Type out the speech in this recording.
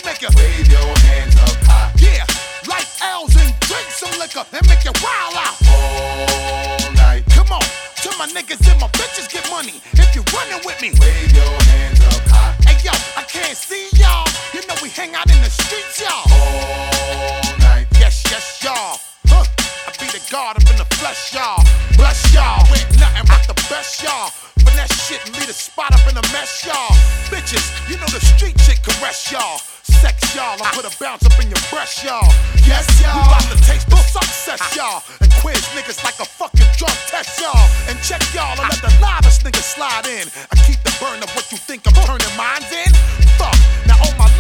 we make you wave your hands up high. Yeah, light L's and drink some liquor and make you wild out all night. Come on, till my niggas and my bitches get money. If you running with me, wave your hands up high. Hey yo, I can't see y'all. You know we hang out in the streets, y'all. All night. Yes, yes, y'all. I be the God up in the flesh, y'all. Bless y'all with nothing but the best, y'all. Finesse shit and lead a spot up in a mess, y'all. Bitches, you know the street shit caress y'all. Sex, y'all, I put a bounce up in your breast, y'all. Yes, y'all. We about to taste the success, y'all. And quiz niggas like a fucking drug test, y'all. And check y'all and let the livest niggas slide in. I keep the burn of what you think I'm turning minds in. Fuck, now all my